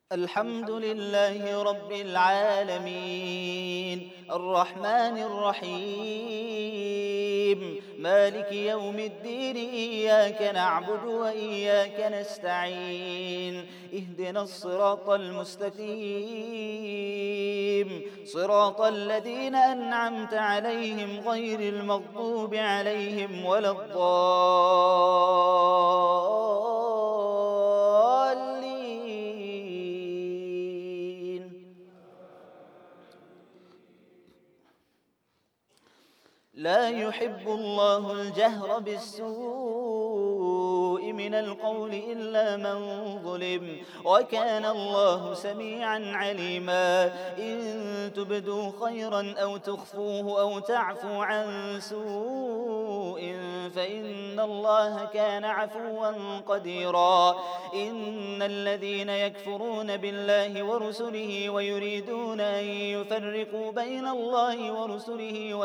الحمد لله رب العالمين الرحمن الرحيم مالك يوم الدين إياك نعبد وإياك نستعين اهدنا الصراط المستقيم صراط الذين أنعمت عليهم غير المغضوب عليهم ولا الضالين. لا يحب الله الجهر بالسوء من القول إلا من ظلم وكان الله سميعا عليما. إن تبدوا خيرا أو تخفوه أو تعفو عن سوء فإن الله كان عفوا قديرا. إن الذين يكفرون بالله ورسله ويريدون أن يفرقوا بين الله ورسله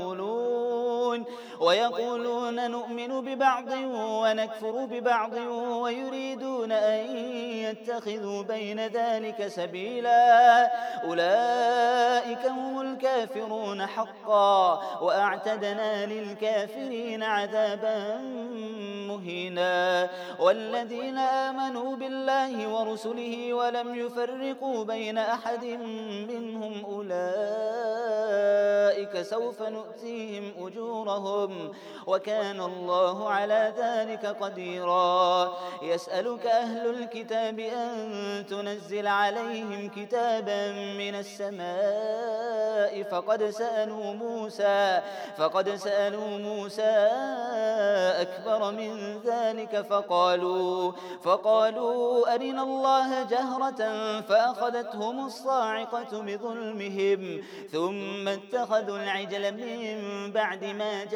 ويقولون نؤمن ببعض ونكفر ببعض ويريدون أن يتخذوا بين ذلك سبيلا أولئك هم الكافرون حقا وأعتدنا للكافرين عذابا مهينا. والذين آمنوا بالله ورسله ولم يفرقوا بين أحد منهم أولئك سوف نؤتيهم أجورهم وكان الله على ذلك قديرا. يسألك أهل الكتاب أن تنزل عليهم كتابا من السماء فقد سألوا موسى أكبر من ذلك فقالوا أرنا الله جهرة فأخذتهم الصاعقة بظلمهم ثم اتخذوا العجل من بعد ما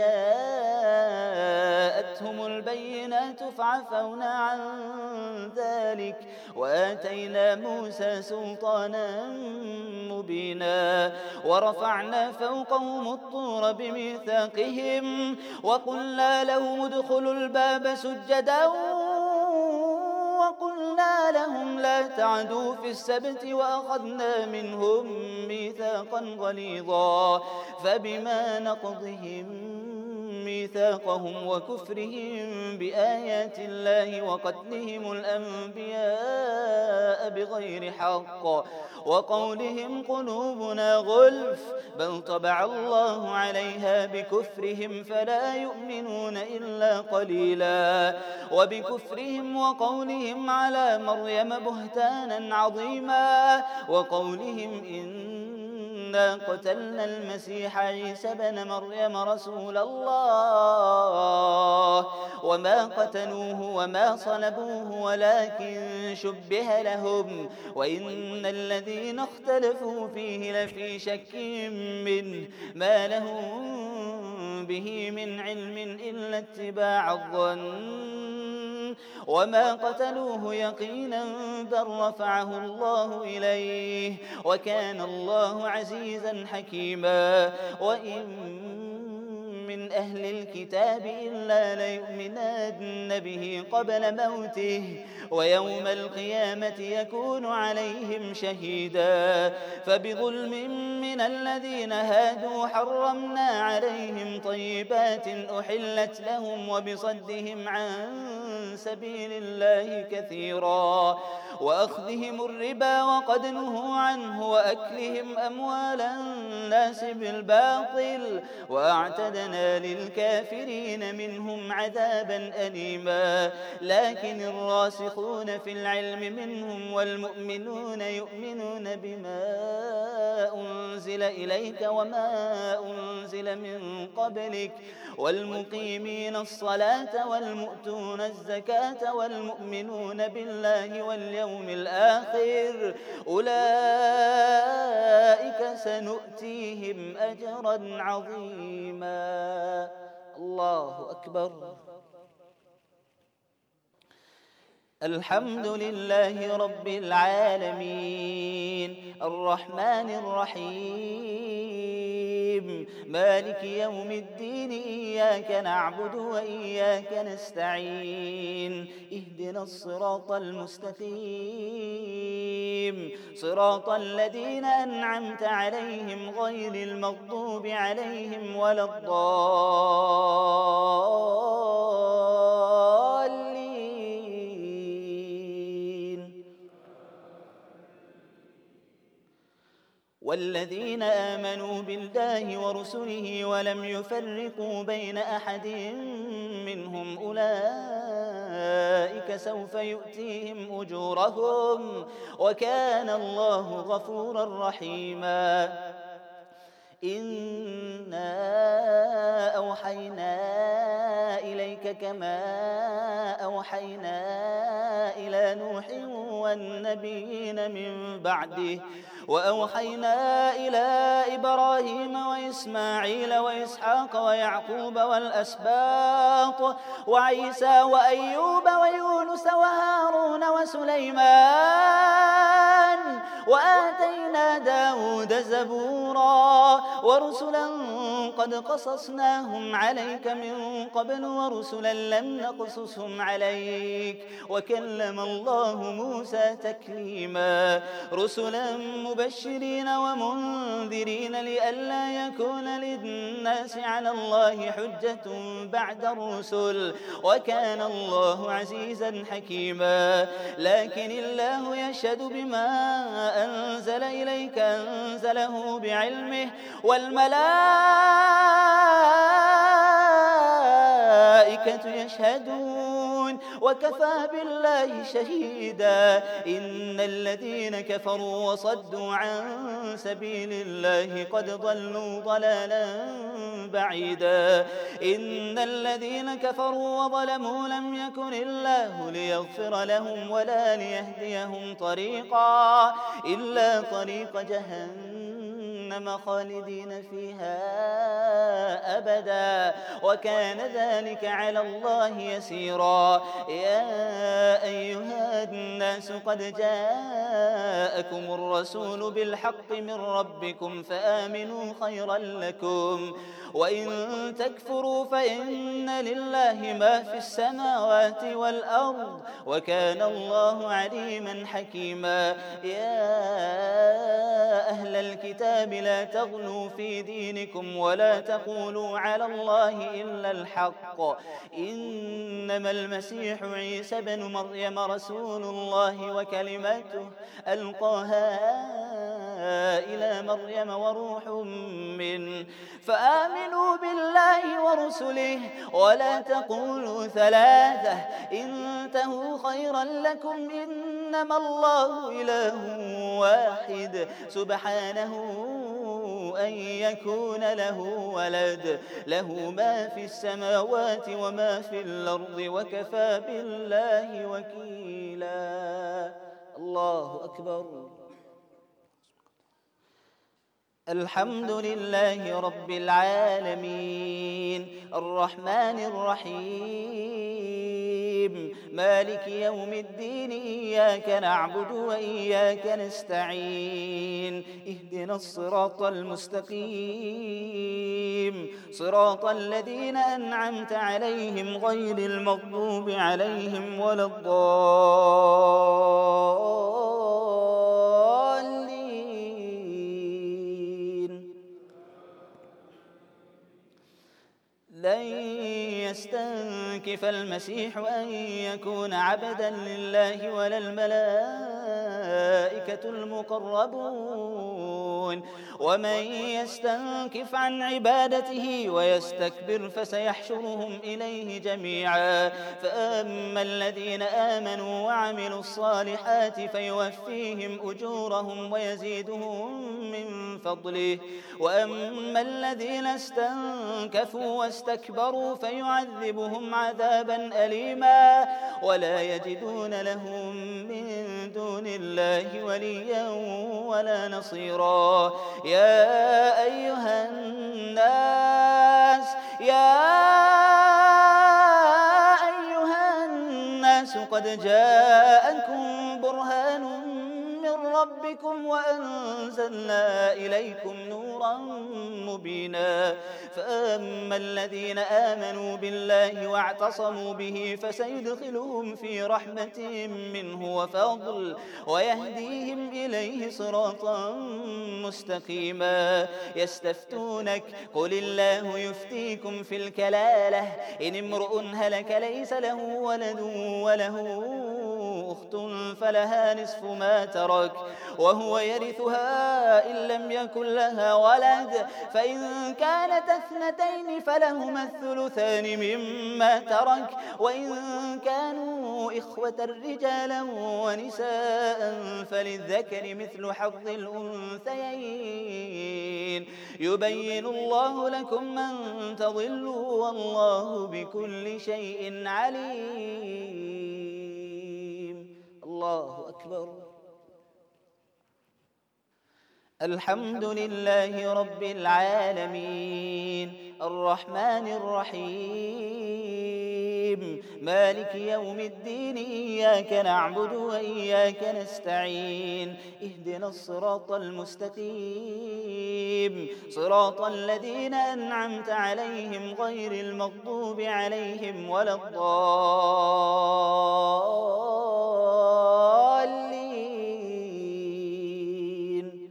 جاءتهم البينات فعفونا عن ذلك وآتينا موسى سلطانا مبينا. ورفعنا فوقهم الطور بميثاقهم وقلنا لهم ادخلوا الباب سجدا وقلنا لهم لا تعدوا في السبت وأخذنا منهم ميثاقا غليظا. فبما نقضهم ميثاقهم وكفرهم بآيات الله وقتلهم الأنبياء بغير حق وقولهم قلوبنا غلف بل طبع الله عليها بكفرهم فلا يؤمنون إلا قليلا. وبكفرهم وقولهم على مريم بهتانا عظيما وقولهم إنا قتلنا المسيح عيسى بن مريم رسول الله وما قتلوه وما صلبوه ولكن شبه لهم وإن الذين اختلفوا فيه لفي شك منه ما لهم به من علم إلا اتباع الظن وما قتلوه يقينا بل رفعه الله إليه وكان الله عزيزا حكيما. وإن من أهل الكتاب إلا ليؤمنن به قبل موته ويوم القيامة يكون عليهم شهيدا. فبظلم من الذين هادوا حرمنا عليهم طيبات أحلت لهم وبصدهم عن سبيل الله كثيرا وأخذهم الربا وقد نهوا عنه وأكلهم أموال الناس بالباطل وأعتدنا للكافرين منهم عذابا أليما. لكن الراسخون في العلم منهم والمؤمنون يؤمنون بما أنزل إليك وما أنزل من قبلك والمقيمين الصلاة والمؤتون الزكاة والمؤمنون بالله واليوم الآخر أولئك سنؤتيهم أجرا عظيما. الله أكبر. الحمد لله رب العالمين الرحمن الرحيم مالك يوم الدين إياك نعبد وإياك نستعين اهدنا الصراط المستقيم صراط الذين أنعمت عليهم غير المغضوب عليهم ولا الضالين. والذين آمنوا بالله ورسله ولم يفرقوا بين أحد منهم أولئك سوف يؤتيهم أجورهم وكان الله غفورا رحيما. إنا أوحينا إليك كما أوحينا إلى نوح والنبيين من بعده وأوحينا إلى إبراهيم وإسماعيل وإسحاق ويعقوب والأسباط وعيسى وأيوب ويونس وهارون وسليمان وآتينا داود زبورا ورسلا قد قصصناهم عليك من قبل ورسلا لم نقصصهم عليك وكلم الله موسى تكليما رسلا مبشرين ومنذرين لئلا يكون للناس على الله حجة بعد الرسل وكان الله عزيزا حكيما. لكن الله يشهد بما أنزل إليك أنزله بعلمه والملائكة يشهدون وكفى بالله شهيدا. إن الذين كفروا وصدوا عن سبيل الله قد ضلوا ضلالا بعيدا. إن الذين كفروا وظلموا لم يكن الله ليغفر لهم ولا ليهديهم طريقا إلا طريق جهنم خالدين فيها أبدا وكان ذلك على الله يسيرا. يا أيها الناس قد جاءكم الرسول بالحق من ربكم فآمنوا خيرا لكم وإن تكفروا فإن لله ما في السماوات والأرض وكان الله عليما حكيما. يا أهل الكتاب لا تغلوا في دينكم ولا تقولوا على الله إلا الحق إنما المسيح عيسى بن مريم رسول الله وكلمته ألقاها إلى مريم وروح منه فآمنوا بالله ورسله ولا تقولوا ثلاثة انتهوا خيرا لكم إنما الله إله واحد سبحانه أن يكون له ولد له ما في السماوات وما في الأرض وكفى بالله وكيلا. الله أكبر. الحمد لله رب العالمين الرحمن الرحيم مالك يوم الدين إياك نعبد وإياك نستعين اهدنا الصراط المستقيم صراط الذين أنعمت عليهم غير المغضوب عليهم ولا الضالين. لن يستنكف المسيح أن يكون عبدا لله ولا الملائكة المقربون ومن يستنكف عن عبادته ويستكبر فسيحشرهم إليه جميعا. فأما الذين آمنوا وعملوا الصالحات فيوفيهم أجورهم ويزيدهم من فضله وأما الذين استنكفوا واستكبروا فيعذبهم عذابا أليما ولا يجدون لهم من دون الله وليا ولا نصيرا. يا أيها الناس قد قد جاءكم برهان من ربكم وأنزلنا إليكم نورا مبينا فأما الذين آمنوا بالله واعتصموا به فسيدخلهم في رحمة منه وفضل ويهديهم إليه صراطا مستقيما يستفتونك قل الله يفتيكم في الكلالة إن امرؤ هلك ليس له ولد وله أخت فلها نصف ما ترك وهو يرثها إن لم يكن لها ولد فإن كانت اثنتين فلهما الثلثان مما ترك وإن كانوا إخوة رجالا ونساء فللذكر مثل حظ الأنثيين يبين الله لكم أن تضلوا والله بكل شيء عليم. الله أكبر. الحمد لله رب العالمين الرحمن الرحيم مالك يوم الدين إياك نعبد وإياك نستعين اهدنا الصراط المستقيم صراط الذين أنعمت عليهم غير المغضوب عليهم ولا الضالين.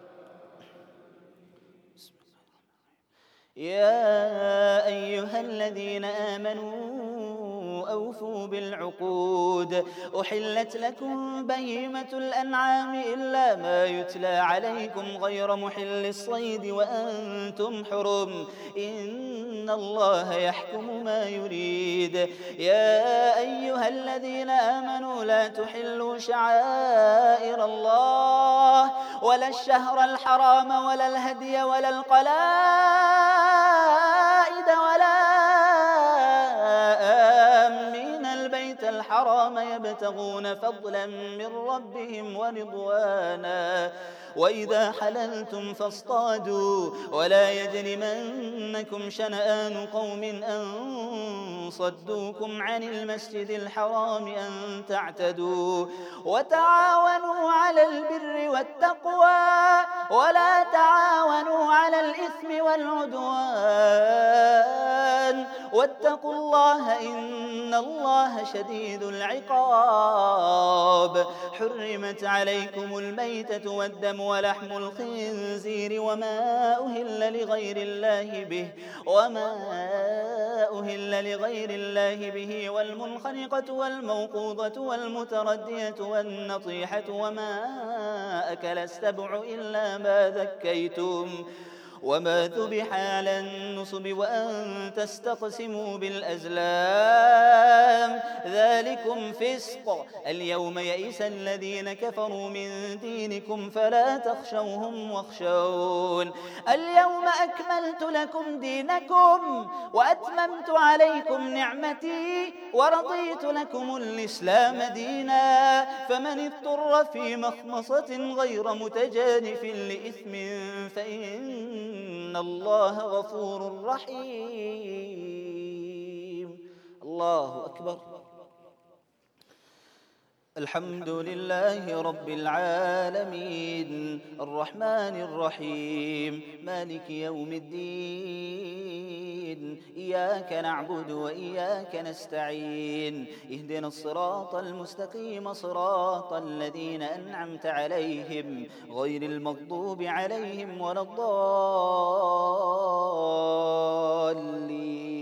يا أيها الذين آمنوا أوفوا بالعقود أحلت لكم بهيمة الأنعام إلا ما يتلى عليكم غير محل الصيد وأنتم حرم إن الله يحكم ما يريد. يا أيها الذين آمنوا لا تحلوا شعائر الله ولا الشهر الحرام ولا الهدي ولا القلائد ولا آمين البيت الحرام يبتغون فضلا من ربهم ورضوانا وإذا حللتم فاصطادوا ولا يجرمنكم شنآن قوم أن صدوكم عن المسجد الحرام أن تعتدوا وتعاونوا على البر والتقوى ولا تعاونوا على الإثم والعدوان واتقوا الله إن الله شديد العقاب. حرمت عليكم الميتة والدم ولحم الخنزير وما أهل لغير الله به والمنخنقة والموقوذة والمتردية والنطيحة وما أكل السبع إلا ما ذكيتم وما ذبح على النصب وأن تستقسموا بالأزلام ذلكم فسق. اليوم يئس الذين كفروا من دينكم فلا تخشوهم واخشون. اليوم أكملت لكم دينكم وأتممت عليكم نعمتي ورضيت لكم الإسلام دينا فمن اضطر في مخمصة غير متجانف لإثم فإن الله غفور رحيم. الله أكبر. الحمد لله رب العالمين الرحمن الرحيم مالك يوم الدين إياك نعبد وإياك نستعين اهدنا الصراط المستقيم صراط الذين أنعمت عليهم غير المغضوب عليهم ولا الضالين.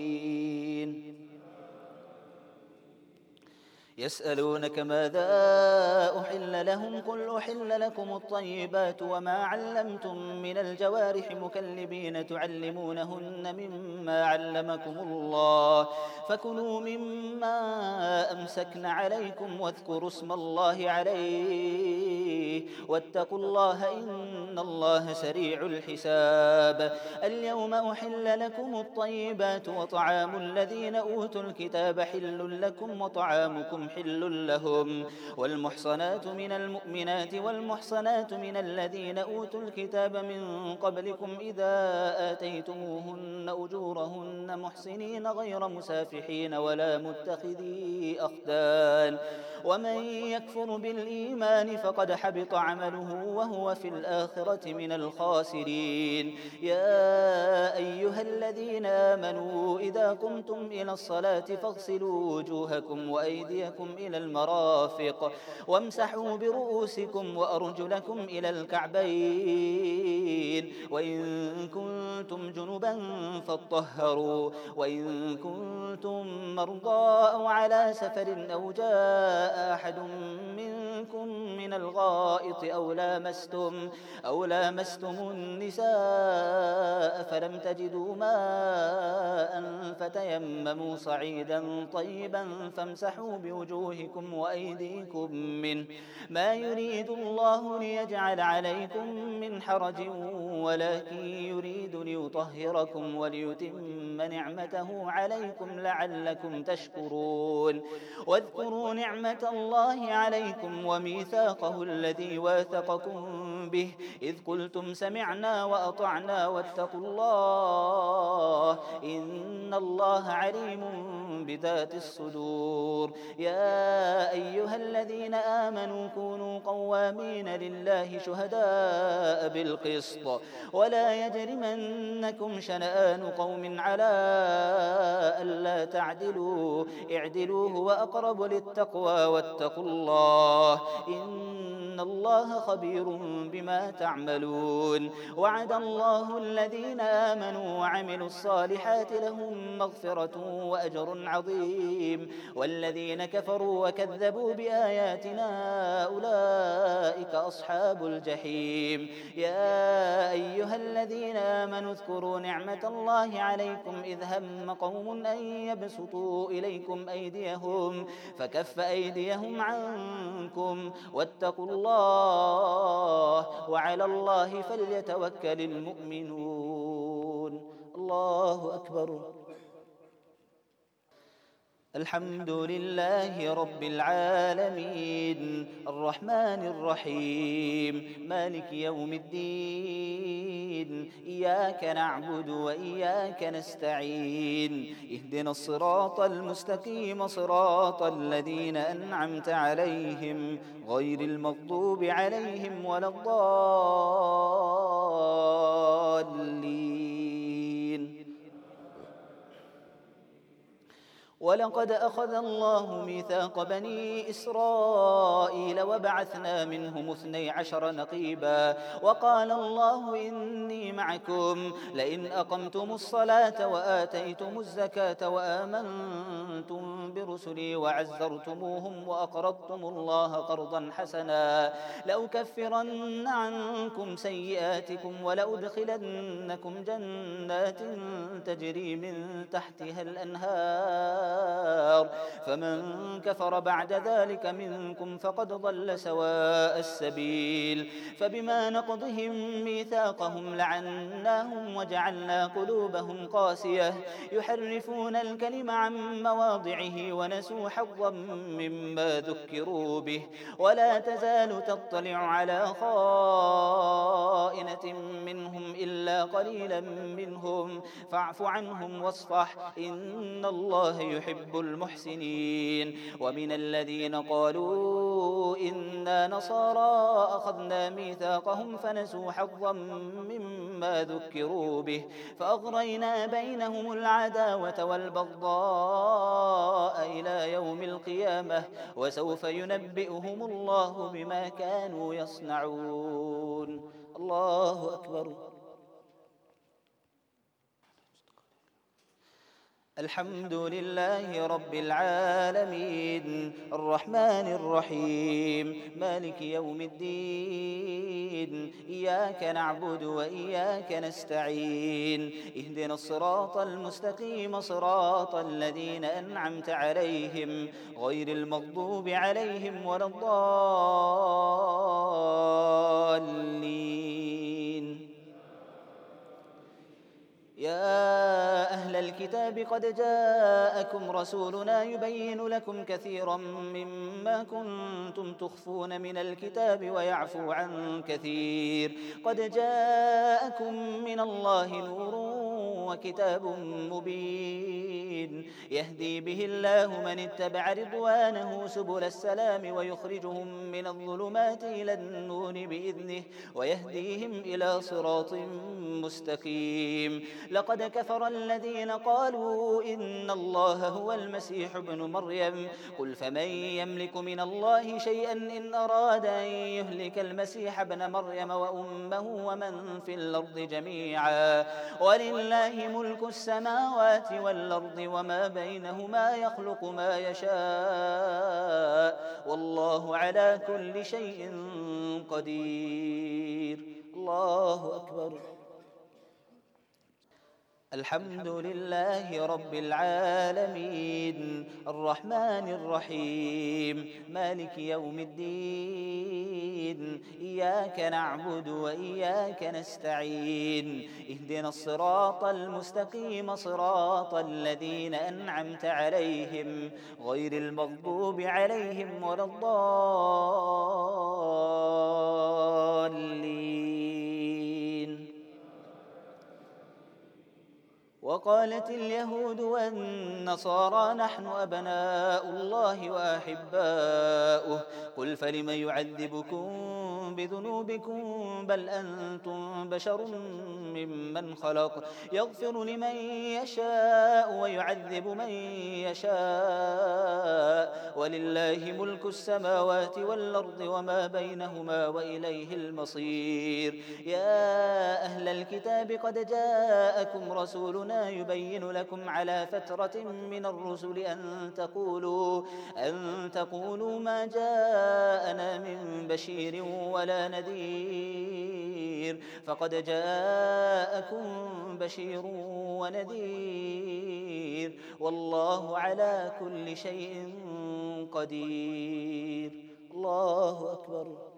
يسألونك ماذا أحل لهم قل أحل لكم الطيبات وما علمتم من الجوارح مكلبين تعلمونهن مما علمكم الله فكلوا مما أمسكن عليكم واذكروا اسم الله عليه واتقوا الله إن الله سريع الحساب. اليوم أحل لكم الطيبات وطعام الذين أوتوا الكتاب حل لكم وطعامكم حل لهم والمحصنات من المؤمنات والمحصنات من الذين أوتوا الكتاب من قبلكم إذا آتيتموهن أجورهن محسنين غير مسافحين ولا متخذي أخدان ومن يكفر بالإيمان فقد حبط عمله وهو في الآخرة من الخاسرين. يا أيها الذين آمنوا إذا قمتم إلى الصلاة فاغسلوا وجوهكم وأيديكم إلى المرافق وامسحوا برؤوسكم وأرجلكم إلى الكعبين وإن كنتم جنبا فاطهروا وإن كنتم مرضى أو على سفر أو جاء أحد منكم من الغائط أو لامستم النساء فلم تجدوا ماء فتيمموا صعيدا طيبا فامسحوا بوجوهكم وأيديكم منه ما يريد الله ليجعل عليكم من حرج ولكن يريد ليطهركم وليتم نعمته عليكم لعلكم تشكرون. واذكروا نعمة الله عليكم وميثاقه الذي واثقكم به إذ قلتم سمعنا وأطعنا واتقوا الله إن الله عليم بذات الصدور. يا أيها الذين آمنوا كونوا قوامين لله شهداء بالقسط ولا يجرمنكم شنآن قوم على ألا تعدلوا اعدلوا هو أقرب للتقوى واتقوا الله إن الله خبير بما تعملون. وعد الله الذين آمنوا وعملوا الصالحات لهم مغفرة وأجر عظيم والذين كفروا وكذبوا بآياتنا أولئك أصحاب الجحيم. يا أيها الذين آمنوا اذكروا نعمة الله عليكم إذ هم قوم أن يبسطوا إليكم أيديهم فكف أيديهم عنكم واتقوا الله وعلى الله فليتوكل المؤمنون. الله أكبر. الحمد لله رب العالمين الرحمن الرحيم مالك يوم الدين إياك نعبد وإياك نستعين اهدنا الصراط المستقيم صراط الذين أنعمت عليهم غير المغضوب عليهم ولا الضالين. ولقد أخذ الله ميثاق بني إسرائيل وبعثنا منهم 12 نقيبا وقال الله إني معكم لئن أقمتم الصلاة وآتيتم الزكاة وآمنتم برسلي وعزرتموهم وأقرضتم الله قرضا حسنا لأكفرن عنكم سيئاتكم ولأدخلنكم جنات تجري من تحتها الأنهار فمن كفر بعد ذلك منكم فقد ضل سواء السبيل. فبما نقضهم ميثاقهم لعناهم وجعلنا قلوبهم قاسية يحرفون الكلم عن مواضعه ونسوا حظا مما ذكروا به ولا تزال تطلع على خائنة منهم إلا قليلا منهم فاعف عنهم واصفح إن الله يحب المحسنين. ومن الذين قالوا إنا نصارى أخذنا ميثاقهم فنسوا حظا مما ذكروا به فأغرينا بينهم العداوة والبغضاء إلى يوم القيامة وسوف ينبئهم الله بما كانوا يصنعون. الله أكبر. الحمد لله رب العالمين الرحمن الرحيم مالك يوم الدين إياك نعبد وإياك نستعين اهدنا الصراط المستقيم صراط الذين أنعمت عليهم غير المغضوب عليهم ولا الضالين. يا أهل الكتاب الكتاب قد جاءكم رسولنا يبين لكم كثيرا مما كنتم تخفون من الكتاب ويعفو عن كثير. قد جاءكم من الله نور وكتاب مبين يهدي به الله من اتبع رضوانه سبل السلام ويخرجهم من الظلمات إلى النور بإذنه ويهديهم إلى صراط مستقيم. لقد كفر الذين قالوا إن الله هو المسيح ابن مريم قل فمن يملك من الله شيئا إن أراد أن يهلك المسيح ابن مريم وأمه ومن في الأرض جميعا ولله ملك السماوات والأرض وما بينهما يخلق ما يشاء والله على كل شيء قدير. الله أكبر. الحمد لله رب العالمين الرحمن الرحيم مالك يوم الدين إياك نعبد وإياك نستعين اهدنا الصراط المستقيم صراط الذين أنعمت عليهم غير المغضوب عليهم ولا الضالين. وقالت اليهود والنصارى نحن أبناء الله وأحباؤه قل فلم يعذبكم بذنوبكم بل أنتم بشر ممن خلق يغفر لمن يشاء ويعذب من يشاء ولله ملك السماوات والأرض وما بينهما وإليه المصير. يا أهل الكتاب قد جاءكم رسولنا يبين لكم على فترة من الرسل أن تقولوا ما جاءنا من بشير ولا نذير فقد جاءكم بشير ونذير والله على كل شيء قدير. الله أكبر.